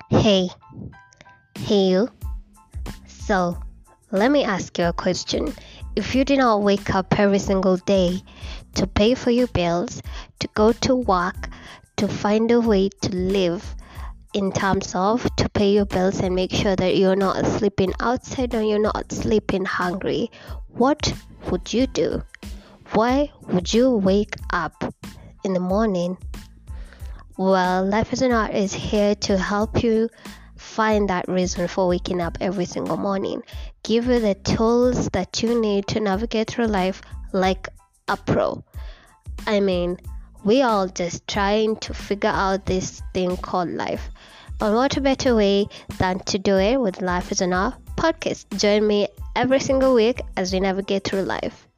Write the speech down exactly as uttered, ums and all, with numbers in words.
Hey, hey you. So, let me ask you a question. If you did not wake up every single day to pay for your bills, to go to work, to find a way to live, in terms of to pay your bills and make sure that you're not sleeping outside or you're not sleeping hungry, what would you do? Why would you wake up in the morning? Well, Life as an Art is here to help you find that reason for waking up every single morning. Give you the tools that you need to navigate through life like a pro. I mean, we all just trying to figure out this thing called life. And what a better way than to do it with Life as an Art podcast. Join me every single week as we navigate through life.